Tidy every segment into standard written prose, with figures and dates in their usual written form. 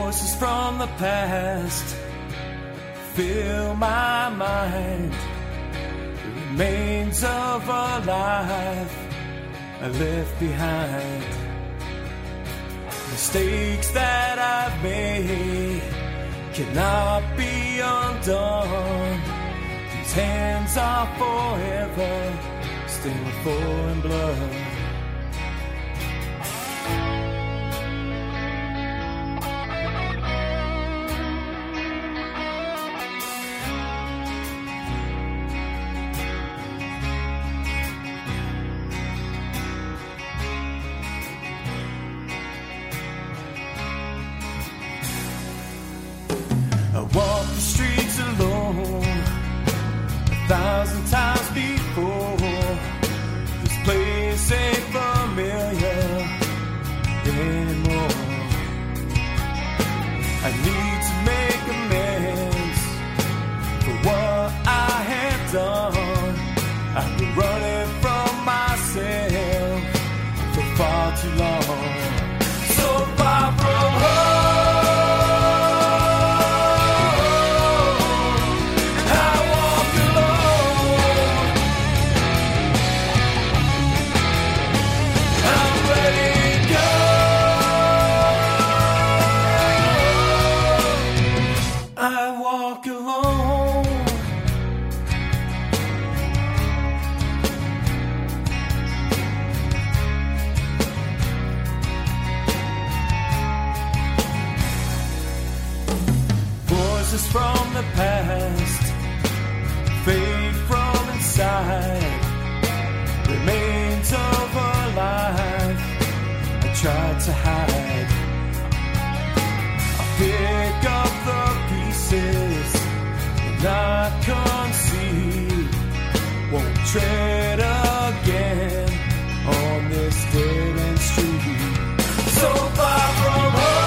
Voices from the past fill my mind. The remains of a life I left behind. Mistakes that I've made cannot be undone. These hands are forever stained with foreign blood. I walk the streets alone 1,000 times before. This place ain't familiar anymore. I need to make amends for what I have done. I've been running from myself for far too long. So far from home. From the past fade from inside. Remains of a life I tried to hide. I pick up the pieces and I concede. Won't tread again on this dead end street. So far from home.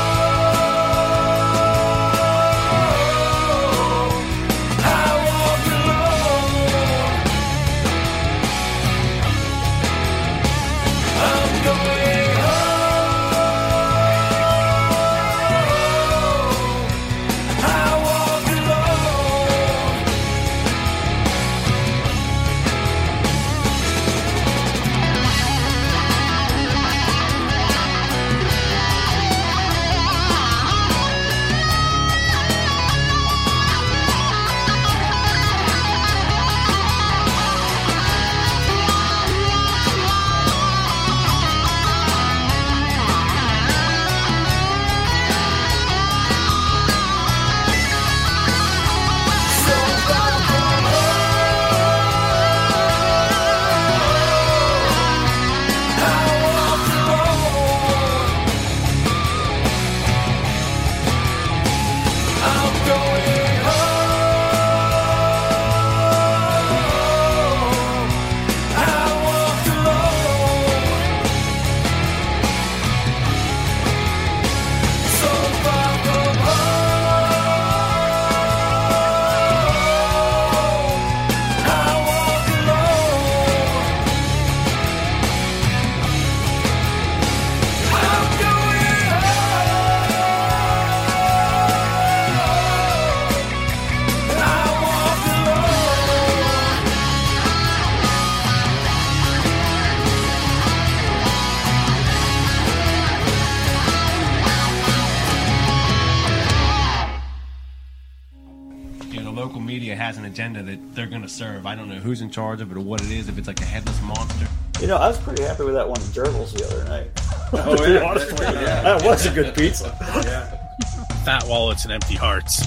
Has an agenda that they're going to serve. I don't know who's in charge of it or what it is, if it's like a headless monster. You know, I was pretty happy with that one Gerbils the other night. Oh, yeah. Honestly, yeah. That was a good pizza. Yeah. Fat wallets and empty hearts.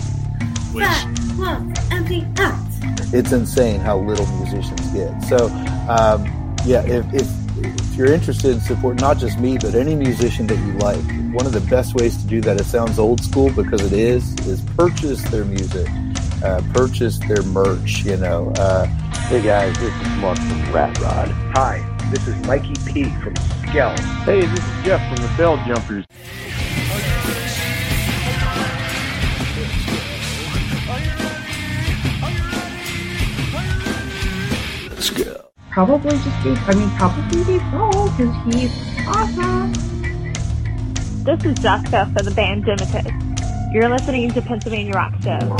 Fat wallets, empty hearts. It's insane how little musicians get. So, if you're interested in support, not just me, but any musician that you like, one of the best ways to do that, it sounds old school because it is purchase their music. Purchase their merch, you know. Hey guys, this is Mark from Rat Rod. Hi, this is Mikey P from Skell. Hey, this is Jeff from the Bell Jumpers. Let's go. Probably Dave Grohl, because he's awesome. This is Jessica for the band Dimitas. You're listening to Pennsylvania Rock Show.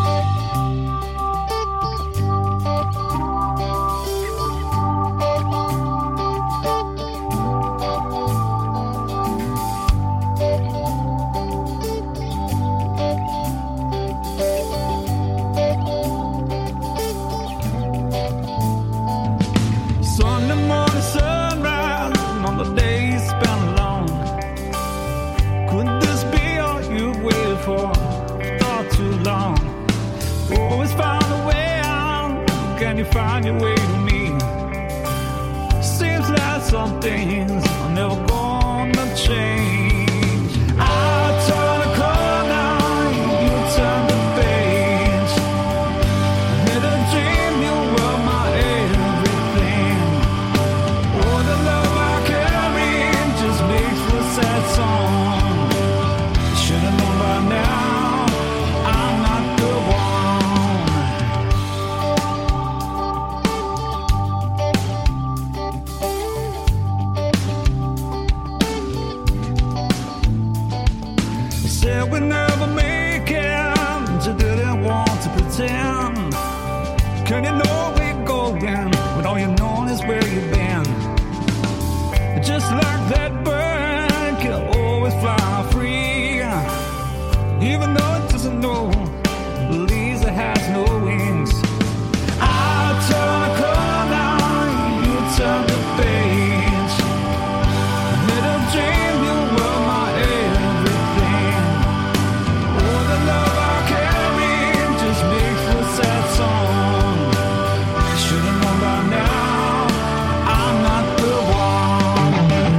Sunday morning sunrise on the day spent alone. Could this be all you waited for? Thought too long. Always found a way out. Can you find your way to me? Seems like some things are never gonna change. I turn a corner, you turn the page. Made a dream you were my everything. Oh, the love I carry just makes for a sad song. Should've known by now I'm not the one. You said we never make it, you didn't want to pretend. Can you know we're going when all you know is where you've been? Just like that bird can always fly free, even though it doesn't know, believes it has no wings. I turn a corner, you turn the page. Made a dream you were my everything. Oh, the love I carry just makes for a sad song. Should've known by now I'm not the one.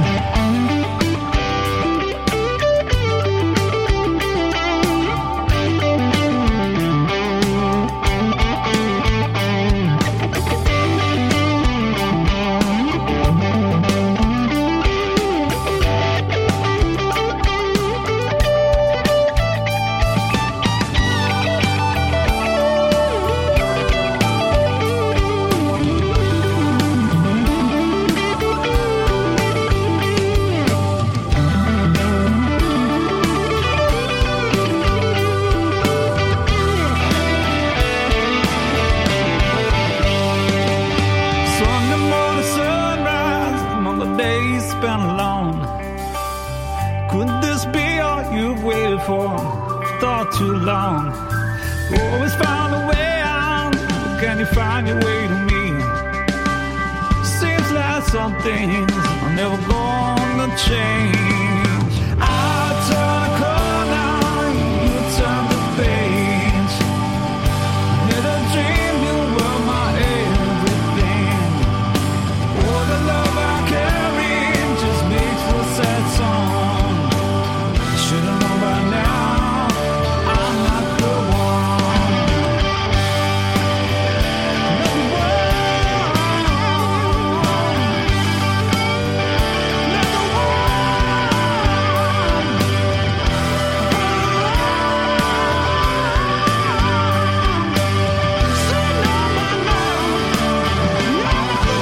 Sunday morning sunrise on the day spent alone. Could this be all you've waited for? Thought too long. Always found a way out. Can you find your way to me? Seems like some things are never gonna change. I turn a corner, you turn the page. Made a dream you were my everything. Oh, the love I carry just makes for a sad song. Should've known by now I'm not the one. No one. Not the one. So now by now you're the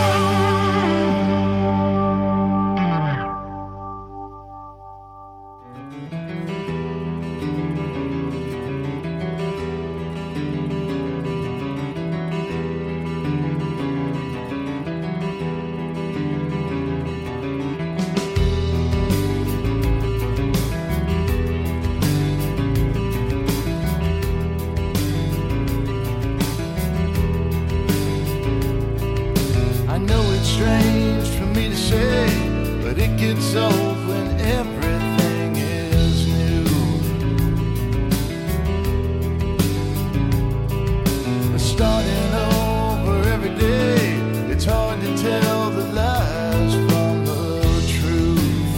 I know it's strange for me to say, but it gets old when everything is new. Starting over every day, it's hard to tell the lies from the truth.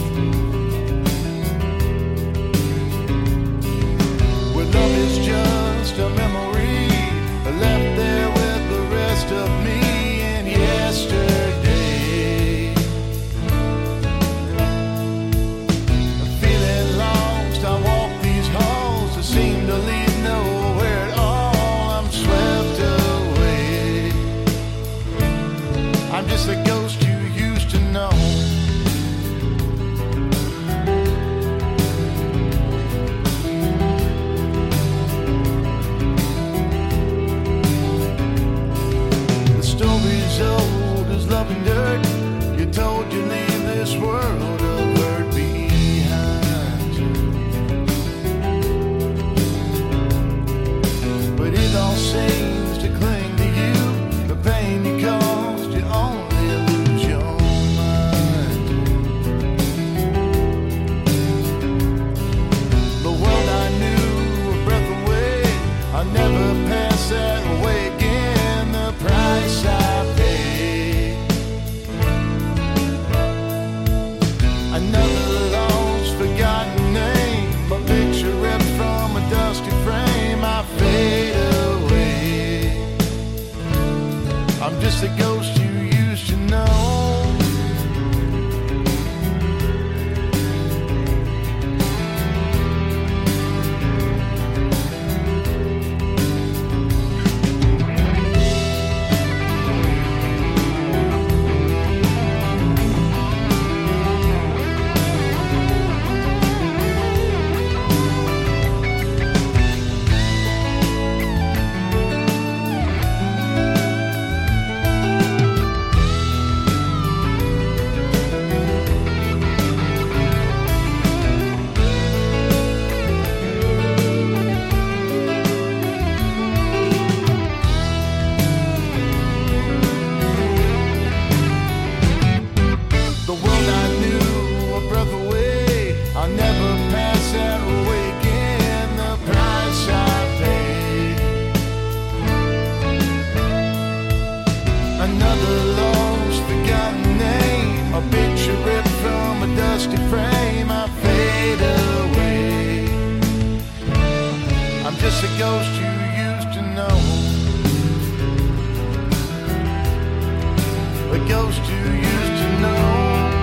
Where love is just a memory left there with the rest of me and yesterday. Feeling lost, I walk these halls that seem to lead nowhere at all. I'm swept away. I'm just a ghost you used to know. another lost, forgotten name, a picture ripped from a dusty frame. I fade away. I'm just a ghost you used to know, a ghost you used to know.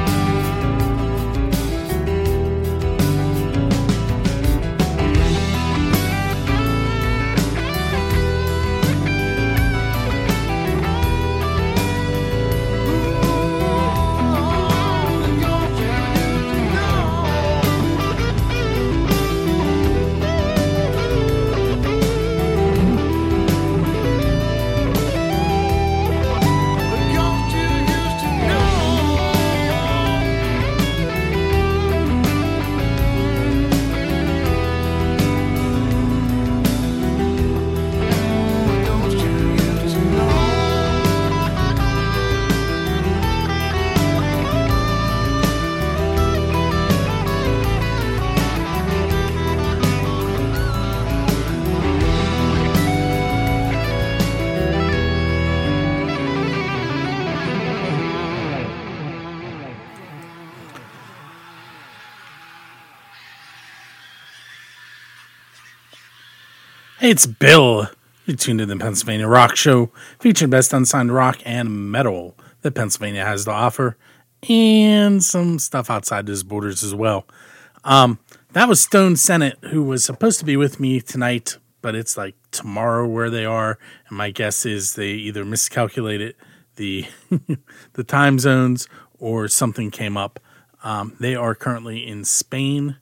Hey, it's Bill. You're tuned to the Pennsylvania Rock Show, featuring best unsigned rock and metal that Pennsylvania has to offer, and some stuff outside those borders as well. That was Stone Senate, who was supposed to be with me tonight, but it's like tomorrow where they are, and my guess is they either miscalculated the the time zones or something came up. They are currently in Spain.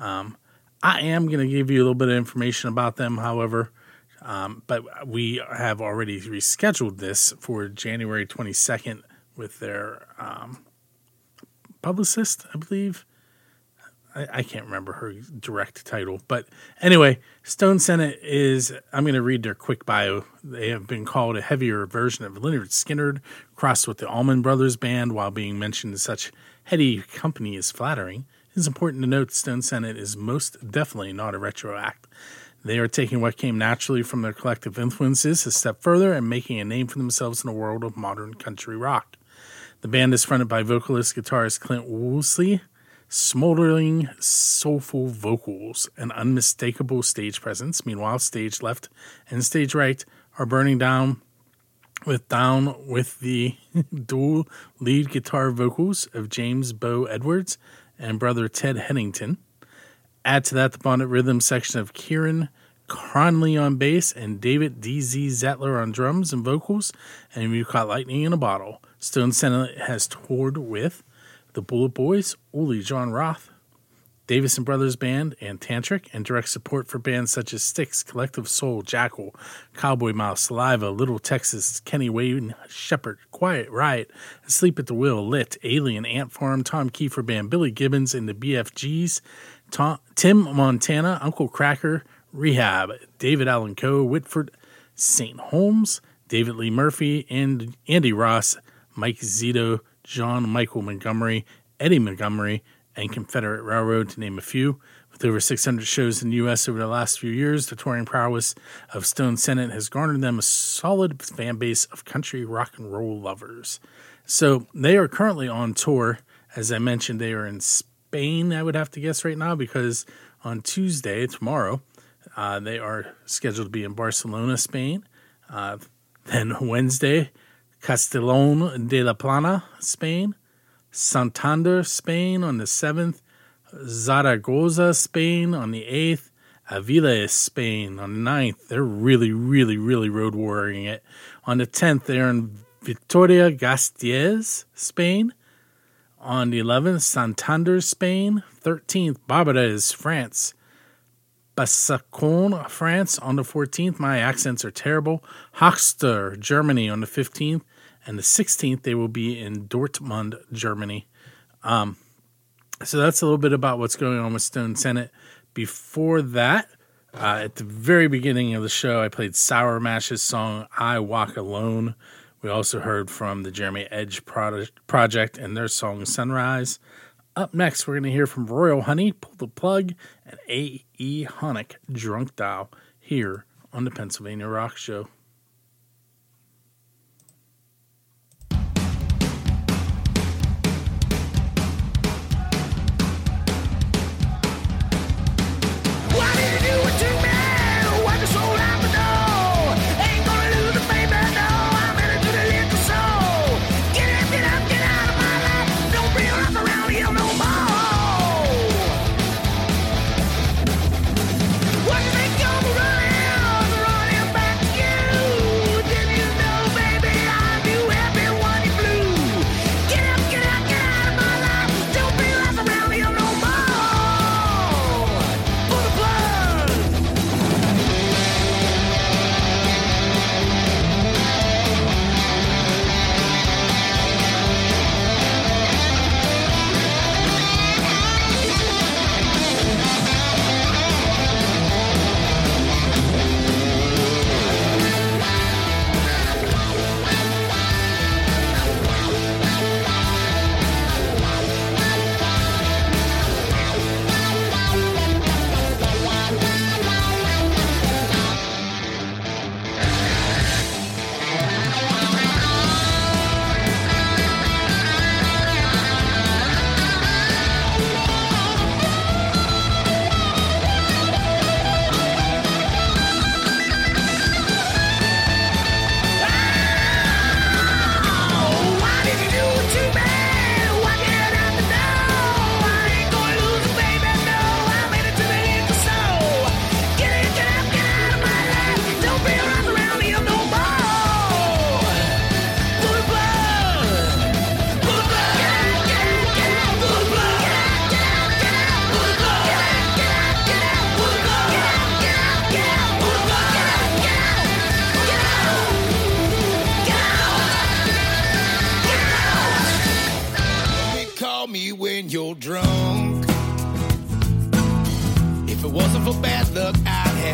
I am going to give you a little bit of information about them, however, but we have already rescheduled this for January 22nd with their publicist, I believe. I can't remember her direct title, but anyway, Stone Senate is, I'm going to read their quick bio. They have been called a heavier version of Lynyrd Skynyrd, crossed with the Allman Brothers Band, while being mentioned in such heady company is flattering. It's important to note Stone Senate is most definitely not a retro act. They are taking what came naturally from their collective influences a step further and making a name for themselves in the world of modern country rock. The band is fronted by vocalist guitarist Clint Woolsey, smoldering, soulful vocals, and unmistakable stage presence. Meanwhile, stage left and stage right are burning down with the dual lead guitar vocals of James Bo Edwards and brother Ted Hennington. Add to that the Bonnet Rhythm section of Kieran Conley on bass and David D.Z. Zettler on drums and vocals, and you caught lightning in a bottle. Stone Senate has toured with the Bullet Boys, Uli John Roth, Davison Brothers Band, and Tantric, and direct support for bands such as Styx, Collective Soul, Jackal, Cowboy Mouse, Saliva, Little Texas, Kenny Wayne Shepherd, Quiet Riot, Asleep at the Wheel, Lit, Alien, Ant Farm, Tom Kiefer Band, Billy Gibbons and the BFGs, Tim Montana, Uncle Cracker, Rehab, David Allen Coe, Whitford, St. Holmes, David Lee Murphy, and Andy Ross, Mike Zito, John Michael Montgomery, Eddie Montgomery, and Confederate Railroad, to name a few. With over 600 shows in the U.S. over the last few years, the touring prowess of Stone Senate has garnered them a solid fan base of country rock and roll lovers. So they are currently on tour. As I mentioned, they are in Spain, I would have to guess right now, because on Tuesday, tomorrow, they are scheduled to be in Barcelona, Spain. Then Wednesday, Castellón de la Plana, Spain. Santander, Spain on the 7th, Zaragoza, Spain on the 8th, Avila, Spain on the 9th. They're really, really, really road warring it. On the 10th, they're in Vitoria-Gasteiz, Spain. On the 11th, Santander, Spain. 13th, Barbades, France. Bassacon, France on the 14th. My accents are terrible. Hochster, Germany on the 15th. And the 16th, they will be in Dortmund, Germany. So that's a little bit about what's going on with Stone Senate. Before that, at the very beginning of the show, I played Sour Mash's song, I Walk Alone. We also heard from the Jeremy Edge Project and their song, Sunrise. Up next, we're going to hear from Royal Honey, Pull the Plug, and A.E. Honeck, Drunk Dial, here on the Pennsylvania Rock Show.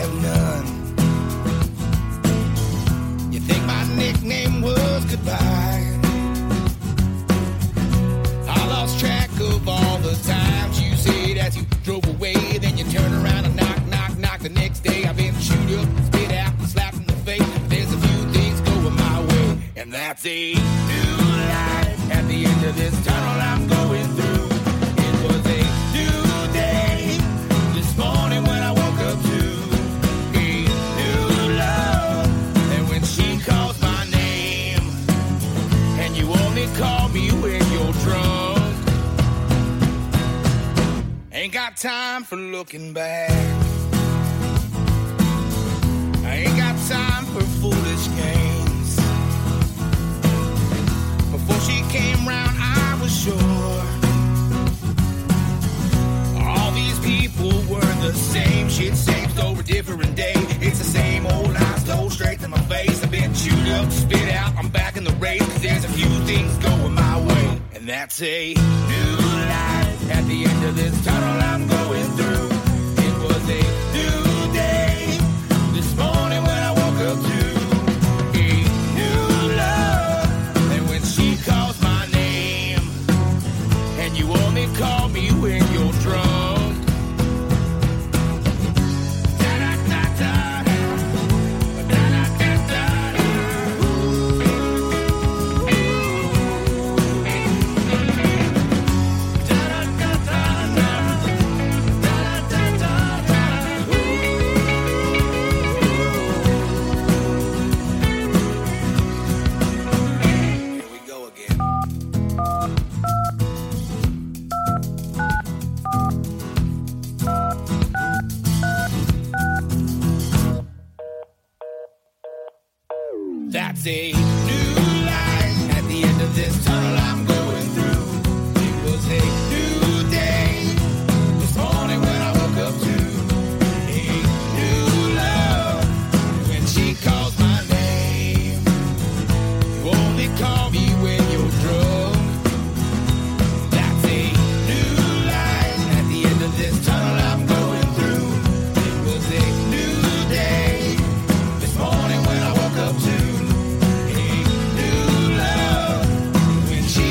have none. You think my nickname was goodbye? I lost track of all the times you said as you drove away. Then you turn around and knock, knock, knock the next day. I've been chewed up, spit out, and slapped in the face. There's a few things going my way, and that's a new life. At the end of this tunnel I'm going through, it was a new day. This morning when I woke up to a new love, and when she calls my name, and you only call me when you're drunk. Ain't got time for looking back. I ain't got time for foolish games. Before she came round, I was sure all these people were the same. Shit, same story, different day. It's the same old lies told straight to my face. I've been chewed up, spit out, I'm back in the race. 'Cause there's a few things going my way, and that's a new life. At the end of this tunnel I'm going through, it was a new day. This morning when I woke up to a new love, and when she calls my name, and you only call me when you're drunk. That's a new life. At the end of this tunnel I'm going through, it was a new day. This morning when I woke up to a new love. When she calls my name, you only call me when you're drunk. That's a new life. At the end of this tunnel I'm going through, it was a new day. This morning when I woke up to she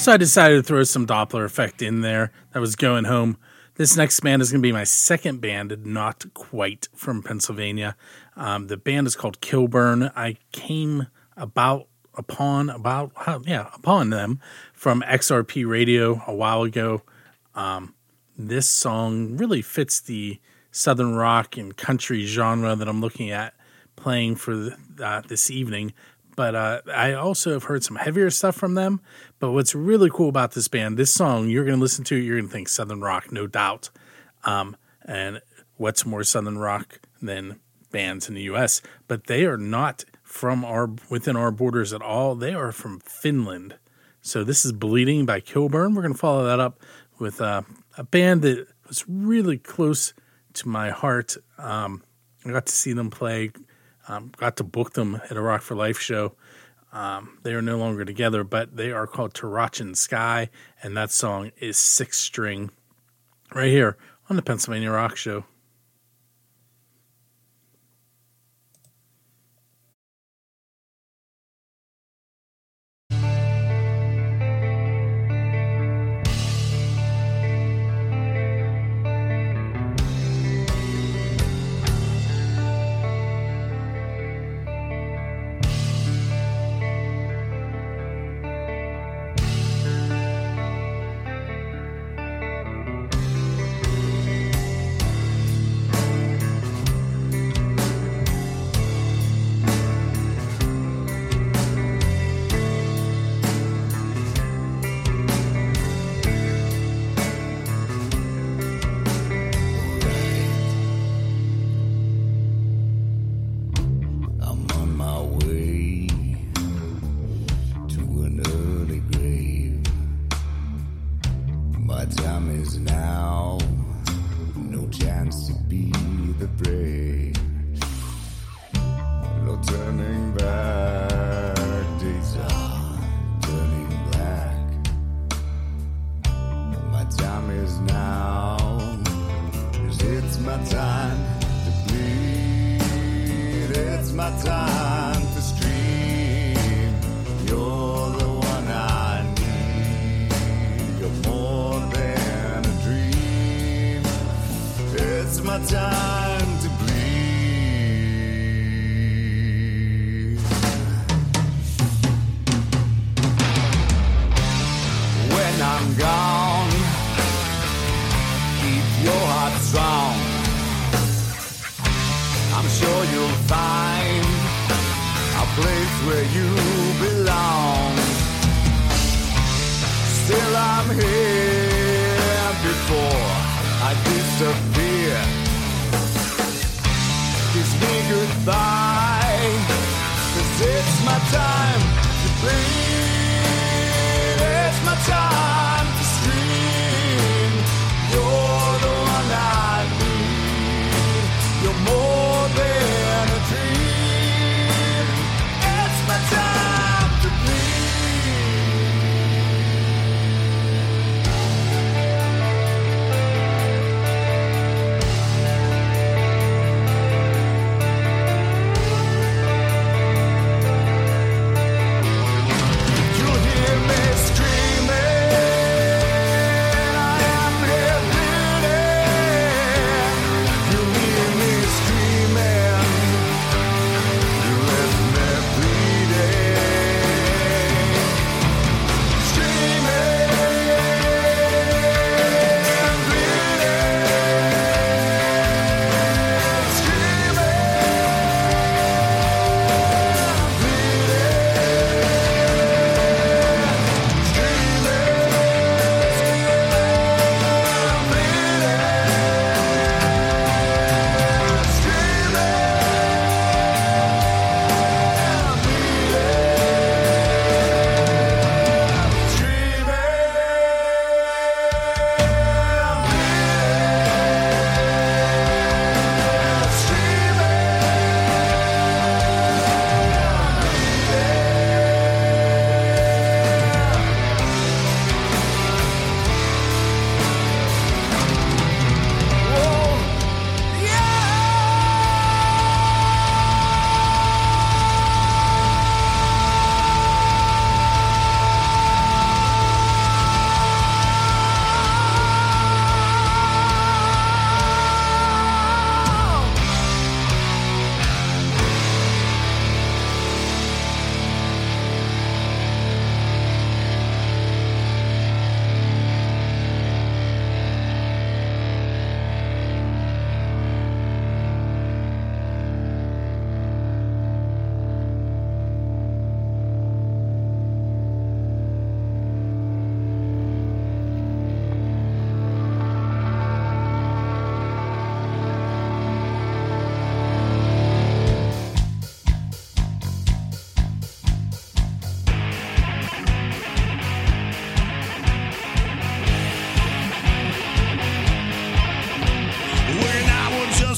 So I decided to throw some Doppler effect in there. That was Going Home. This next band is going to be my second band, not quite from Pennsylvania. The band is called Kilburn. I came upon them from XRP Radio a while ago. This song really fits the Southern rock and country genre that I'm looking at playing for this evening. But I also have heard some heavier stuff from them. But what's really cool about this band, this song, you're going to listen to it, you're going to think Southern rock, no doubt. And what's more Southern rock than bands in the U.S.? But they are not within our borders at all. They are from Finland. So this is Bleeding by Kilburn. We're going to follow that up with a band that was really close to my heart. I got to see them play. Got to book them at a Rock for Life show. They are no longer together, but they are called Tarochin Sky, and that song is Six String right here on the Pennsylvania Rock Show. Screaming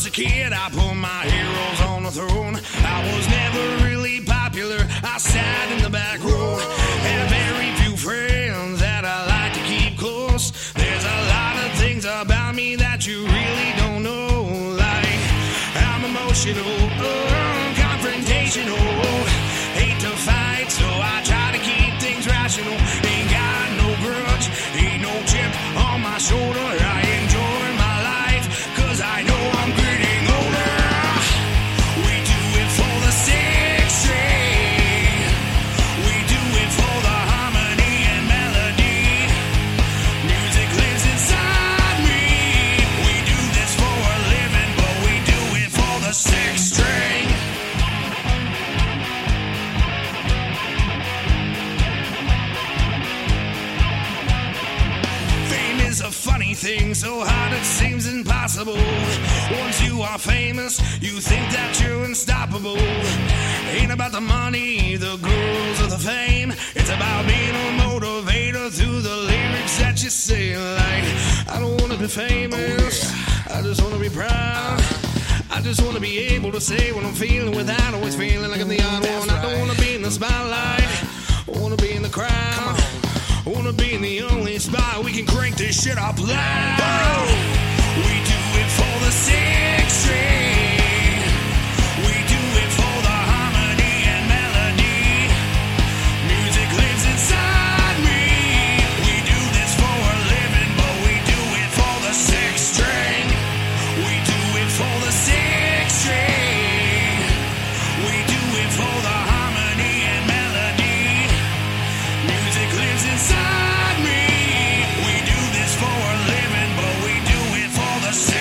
a kid, I put my heroes on the throne. I was never really popular, I sat in the back row. Had very few friends that I like to keep close. There's a lot of things about me that you really don't know. Like, I'm emotional, confrontational, hate to fight, so I try to keep things rational. Ain't got no grudge, ain't no chip on my shoulder. I enjoy my life, cause I know I'm getting older. We do it for the 6 string. We do it for the harmony and melody. Music lives inside me. We do this for a living, but we do it for the 6 string. Fame is a funny thing, so hard it seems impossible. Once you are famous, you think that you're unstoppable. Ain't about the money, the girls, or the fame. It's about being a motivator through the lyrics that you say. Like, I don't wanna be famous, I just wanna be proud. I just wanna be able to say what I'm feeling without always feeling like I'm the odd one. I don't wanna be in the spotlight, I wanna be in the crowd. I wanna be in the only spot we can crank this shit up loud. We do it for the 6 string. We do it for the harmony and melody. Music lives inside me. We do this for a living, but we do it for the 6 string. We do it for the 6 string. We do it for the harmony and melody. Music lives inside me. We do this for a living, but we do it for the 6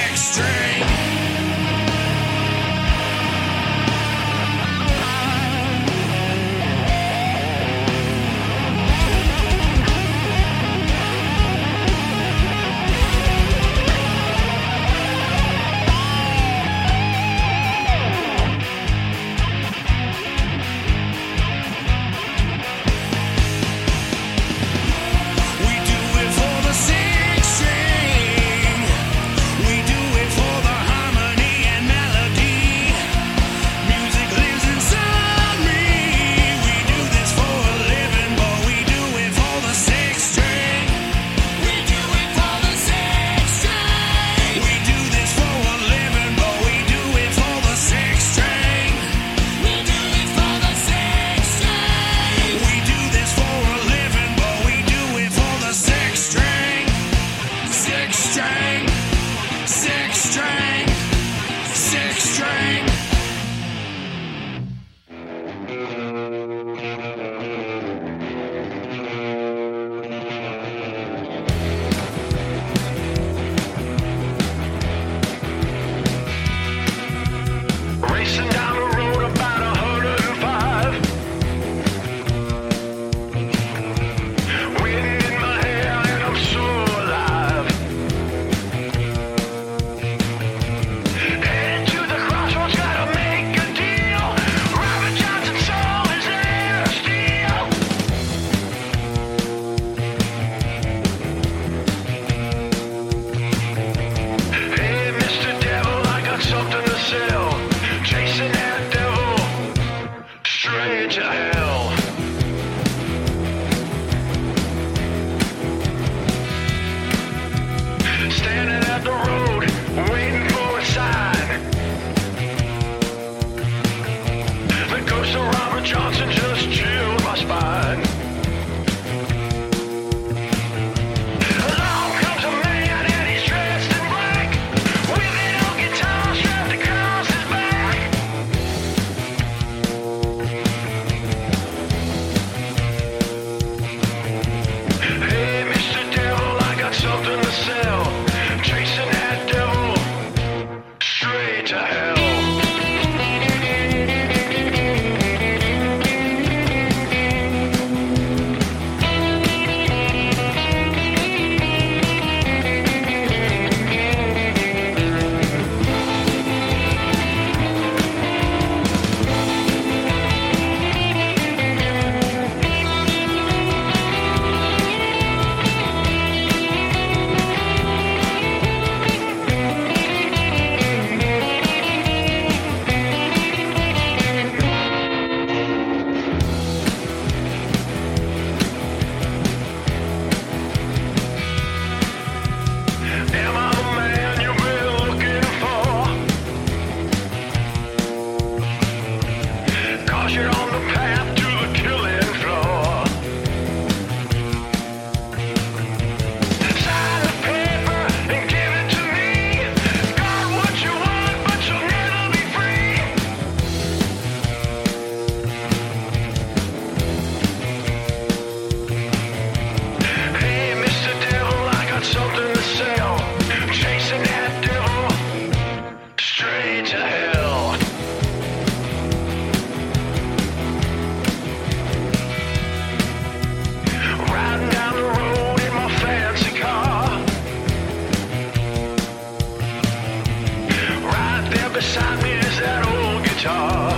beside me is that old guitar.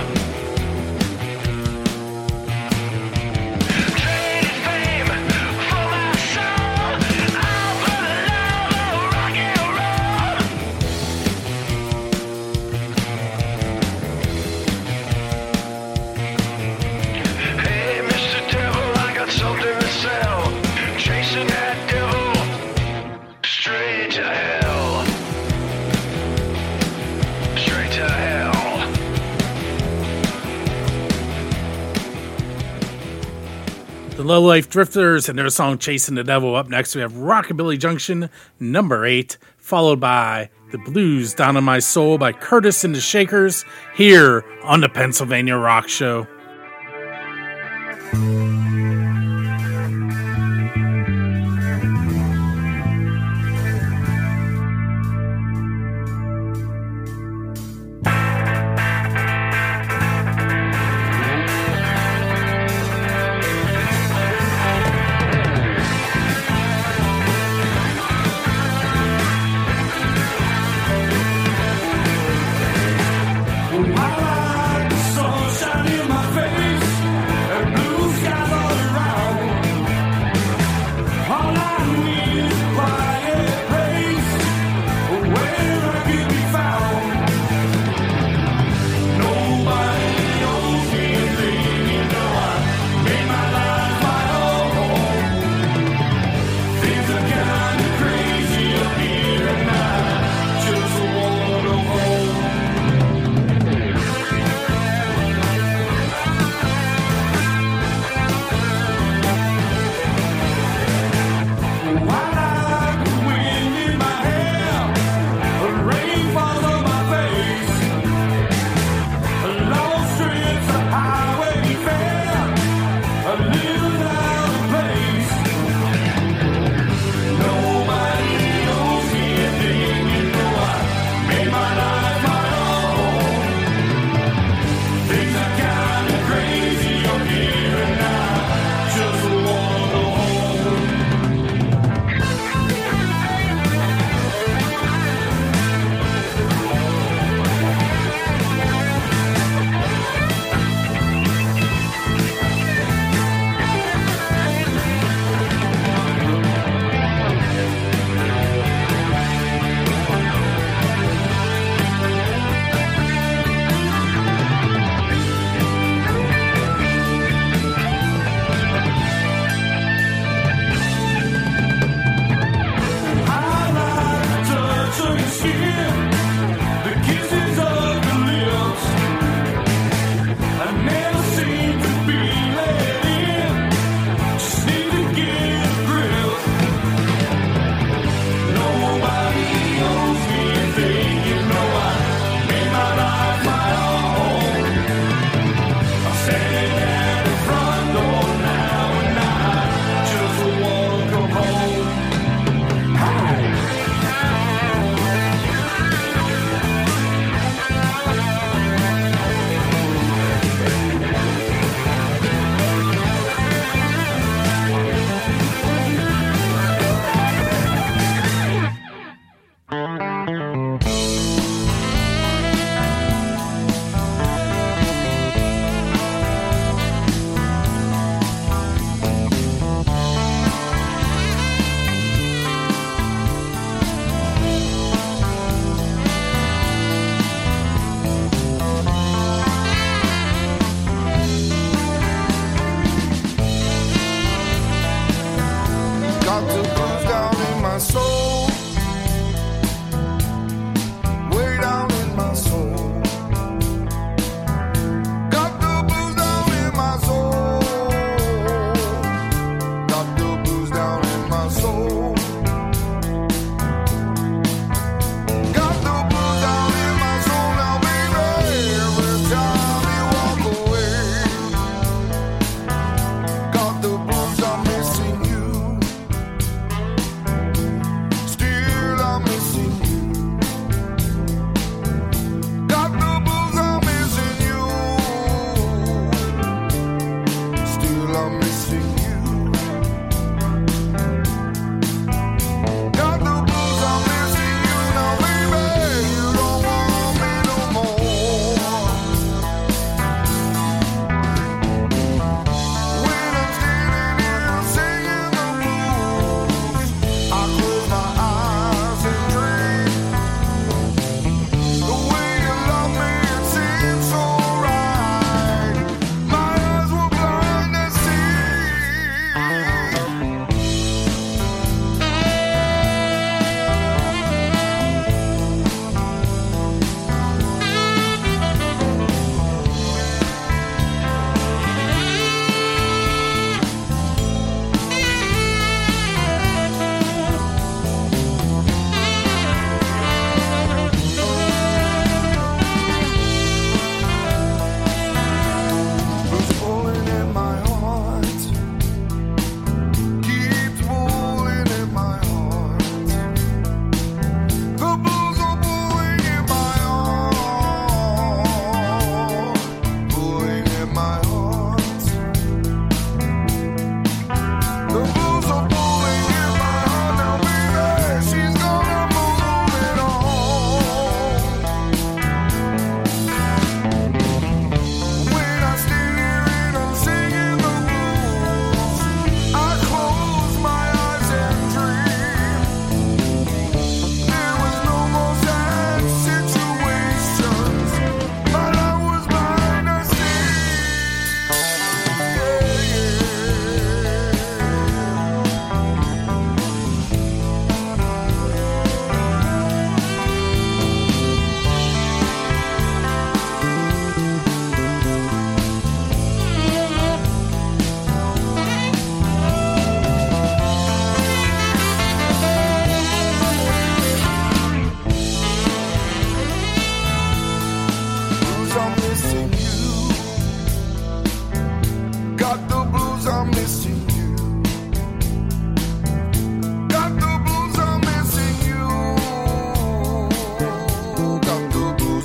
Traded fame for my soul. I'll put love on rock and roll. Hey, Mr. Devil, I got something to sell. Chasing that devil straight to hell. Straight to hell. The Low Life Drifters and their song Chasing the Devil. Up next, we have Rockabilly Junction, number 8, followed by The Blues Down in My Soul by Curtis and the Shakers, here on the Pennsylvania Rock Show. My light, the sunshine in my face.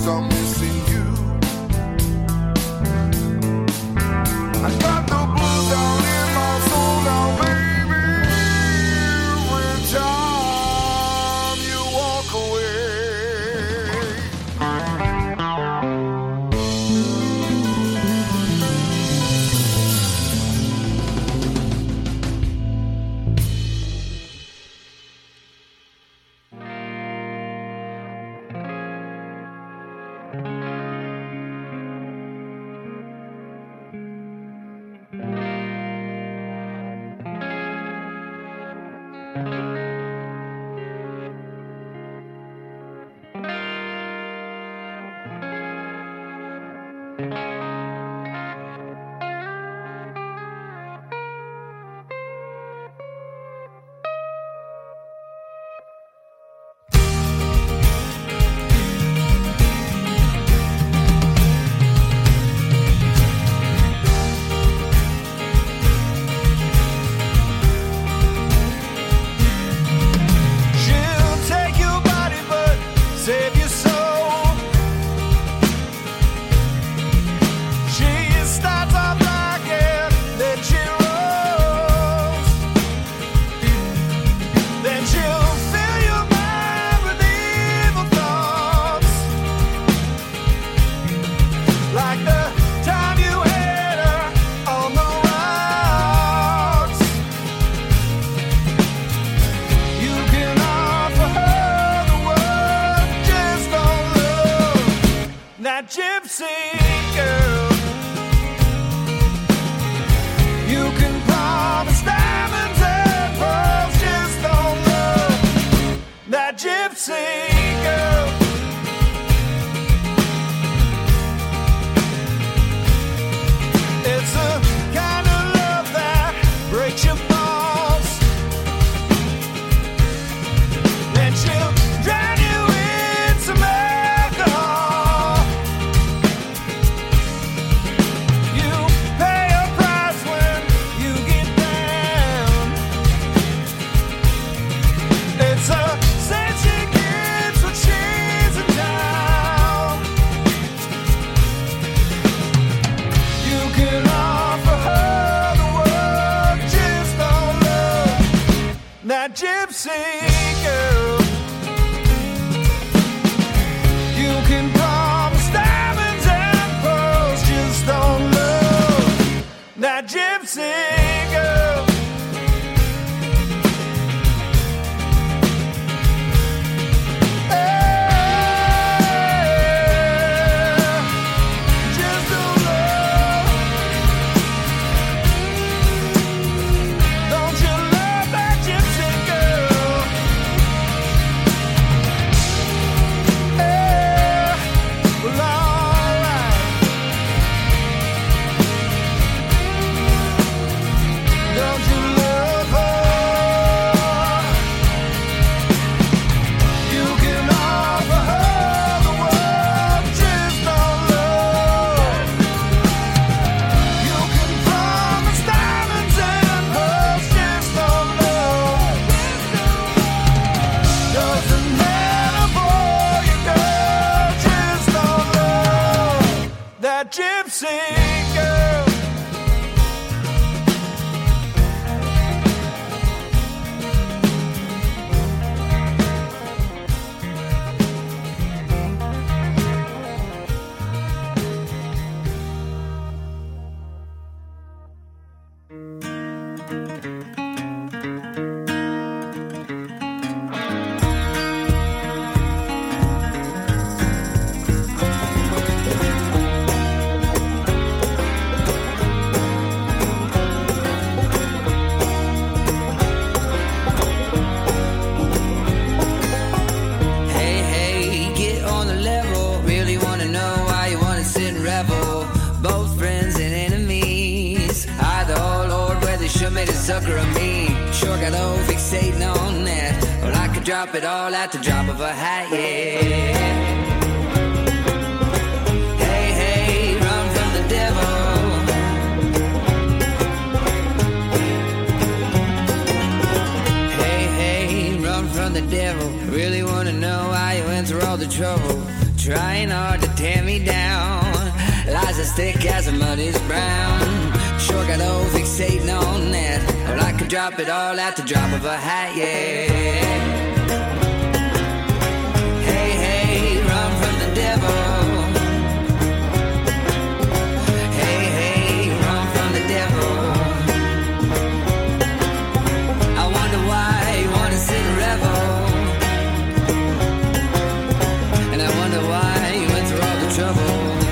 'cause I'm missing you. I got the blues down in my soul now, baby. Every time you walk away. She'll take your body but save your soul. She starts off like it, then she rolls. Then she'll fill your mind with evil thoughts, like the time you had her on the rocks. You can offer her the world, just don't love that gypsy girl. You can promise diamonds and pearls, just don't love that gypsy girl. It's the kind of love that breaks your bones. Then she'll drown you in some alcohol. You pay a price when you get down. It's a sense she gets when she's in town. You can offer her the world, just don't love that gypsy girl. You can promise diamonds and pearls, just don't love that gypsy girl. Just don't love. Don't you love that gypsy girl? Well, alright. Don't you love her? You can offer her the world, just don't love. You can promise diamonds and pearls, just don't love. Doesn't matter, boy, you girl, just don't love that gypsy girl. Hey, hey, get on the level. Really wanna know why you wanna sit and revel. Both friends and enemies. Either, oh Lord, whether should made a sucker of me. Sure got old fixating on that. Well, I could drop it all at the drop of a hat, yeah. Hey, hey, run from the devil. Hey, hey, run from the devil. Really wanna know why you went through all the trouble trying hard to tear me down. Lies as thick as the mud is brown. Sure got old fixating on that, but I could drop it all at the drop of a hat, yeah. Hey, hey, run from the devil. Hey, hey, run from the devil. I wonder why you wanna sit and revel. And I wonder why you went through all the trouble.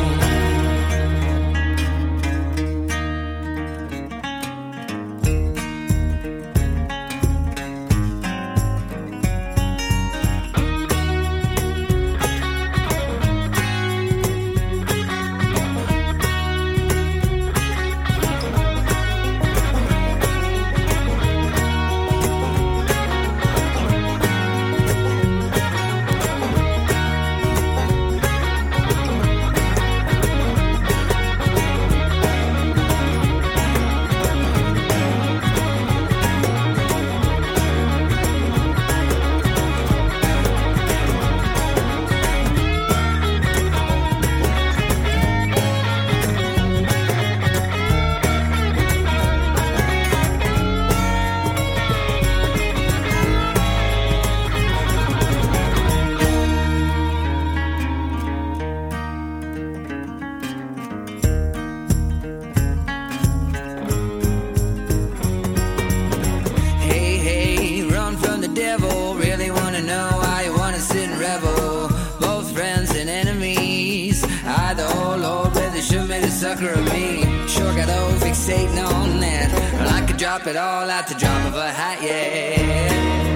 Sucker of me, sure got old fixating on that, but I could drop it all at the drop of a hat, yeah.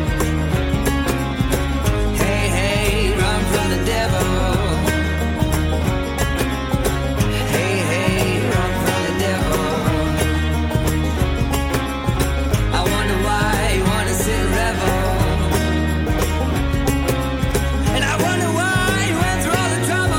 Hey, hey, run from the devil. Hey, hey, run from the devil. I wonder why you wanna sit and revel. And I wonder why you went through all the trouble.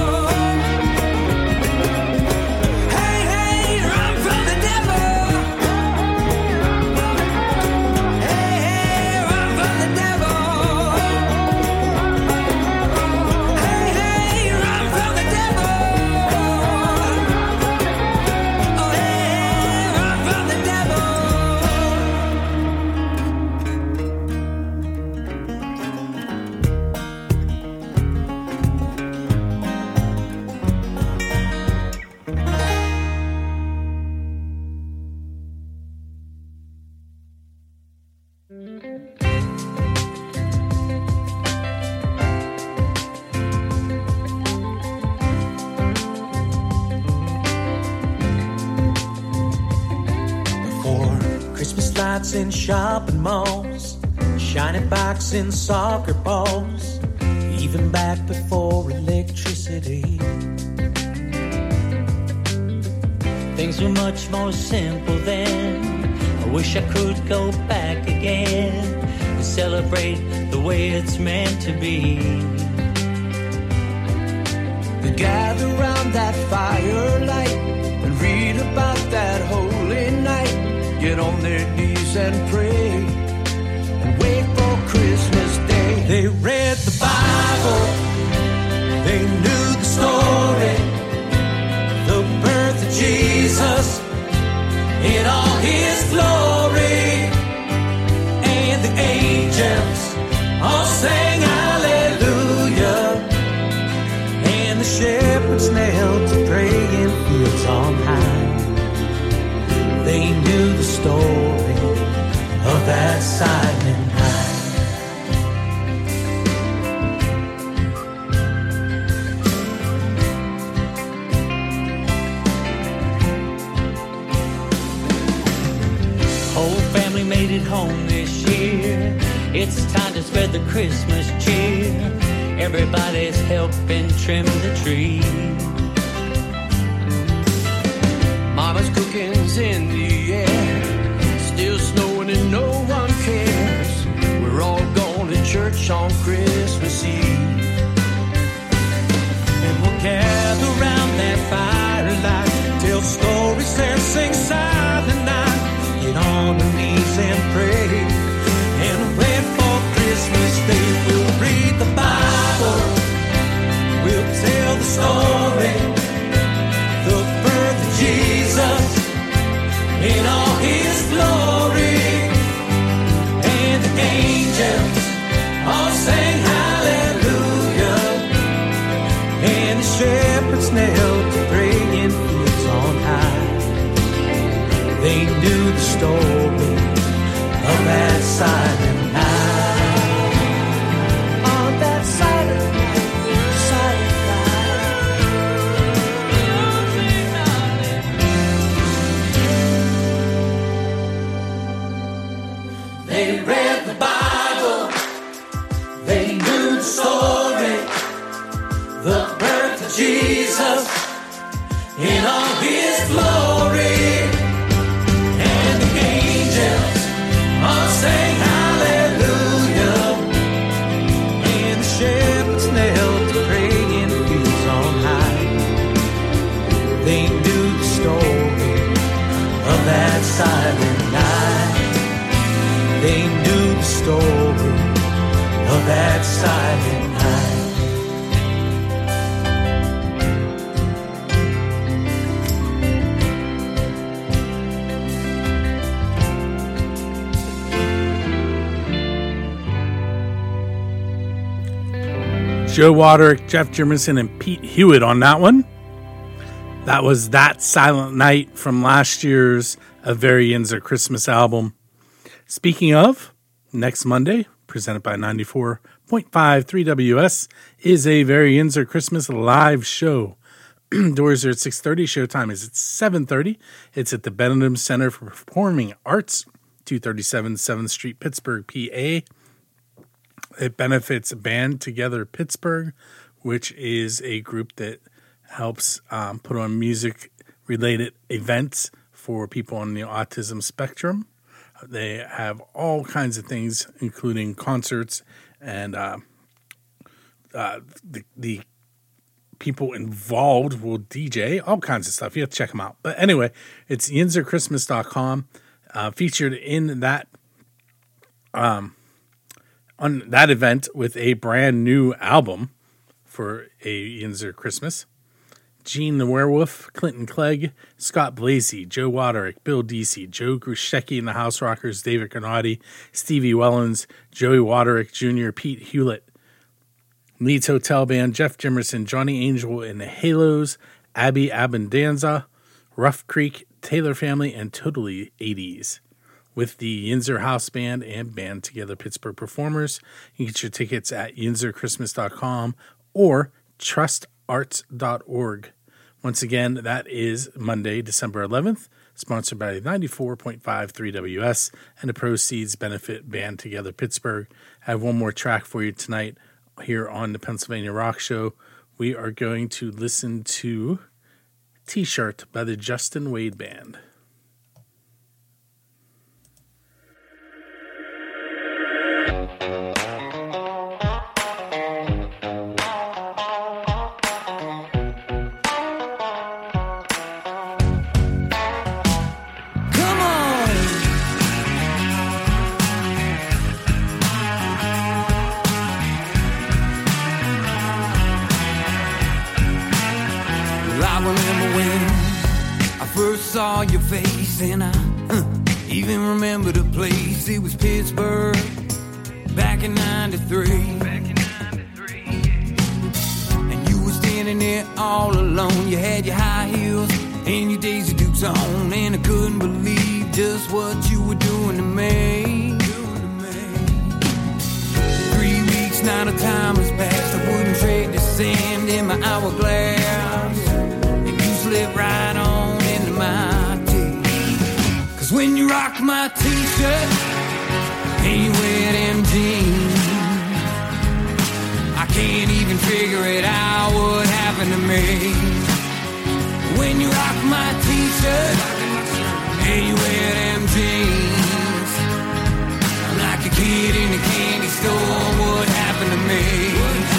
In shopping malls, shiny bikes and soccer balls, even back before electricity. Things were much more simple then. I wish I could go back again and celebrate the way it's meant to be. They gather round that firelight and read about that holy night. Get on their knees and pray and wait for Christmas Day. They read the Bible, they knew the story, the birth of Jesus in all his glory. And the angels all sang hallelujah, and the shepherds knelt to pray in fields on high. They knew the story of that silent night. Whole family made it home this year. It's time to spread the Christmas cheer. Everybody's helping trim the tree. Mama's cooking's in the air, still snowing and no one cares. We're all going to church on Christmas Eve, and we'll gather round that firelight, tell stories and sing silent night. Get on our knees and pray and wait for Christmas Day. We'll read the Bible, we'll in all his glory. And the angels all sang hallelujah. And the shepherds knelt to pray in fields on high. They knew the story of that silent night. On that silent night, silent night. They read the Bible, they knew the story, the birth of Jesus in all his glory. And the angels all sang hallelujah. And the shepherds knelt to pray in fields on high. They knew the story of that silent night. They knew the story of that silent night. Joe Waderick, Jeff Jimerson, and Pete Hewitt on that one. That was That Silent Night from last year's A Very Yinzer Christmas album. Speaking of, next Monday, presented by 94.5 3WS, is A Very Yinzer Christmas live show. Doors are at 6:30. Showtime is at 7:30. It's at the Benham Center for Performing Arts, 237 7th Street, Pittsburgh, PA. It benefits Band Together Pittsburgh, which is a group that helps put on music-related events for people on the autism spectrum. They have all kinds of things, including concerts and the people involved will DJ, all kinds of stuff. You have to check them out. But anyway, it's yinzerchristmas.com, featured in that on that event with a brand new album for a Yinzer Christmas. Gene the Werewolf, Clinton Clegg, Scott Blasey, Joe Waderick, Bill Deasy, Joe Gruszecki and the House Rockers, David Granati, Stevie Wellens, Joey Waderick Jr., Pete Hewlett, Leeds Hotel Band, Jeff Jimerson, Johnny Angel and the Halos, Abby Abendanza, Rough Creek, Taylor Family, and Totally 80s. With the Yinzer House Band and Band Together Pittsburgh performers. You can get your tickets at yinzerchristmas.com or trustarts.org. Once again, that is Monday, December 11th, sponsored by 94.5 3WS, and the proceeds benefit Band Together Pittsburgh. I have one more track for you tonight here on the Pennsylvania Rock Show. We are going to listen to T-Shirt by the Justin Wade Band. Saw your face and I even remember the place. It was Pittsburgh back in 93. And you were standing there all alone. You had your high heels and your Daisy Dukes on, and I couldn't believe just what you were doing to me. 3 weeks, not a time has passed. I wouldn't trade the sand in my hourglass, and you slipped right on into my tea. 'Cause when you rock my T-shirt and you wear them jeans, I can't even figure it out what happened to me. When you rock my T-shirt and you wear them jeans, I'm like a kid in a candy store. What happened to me?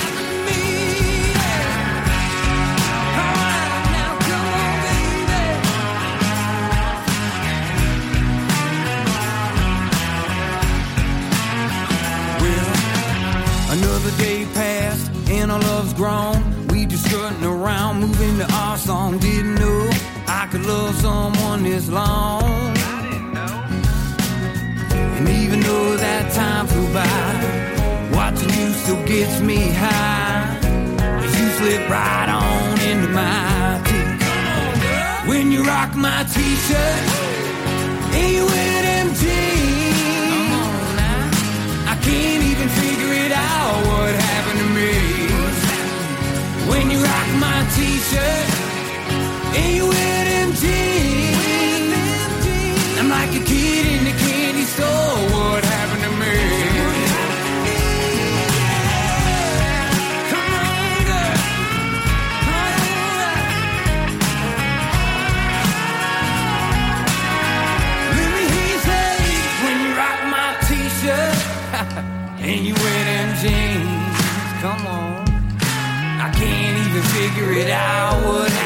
Another day passed and our love's grown. We just strutting around, moving to our song. Didn't know I could love someone this long. time flew by. Watching you still gets me high. As you slip right on into my teeth. When you rock my t-shirt and you wear them jeans, I can't even figure it out what happened to me. When you rock my t-shirt and you wear them jeans, I'm like a kid in the candy store. What happened to me? Come on, girl. Let me hear you say, when you rock my t-shirt and you wear them jeans, come on. I can't even figure it out what happened.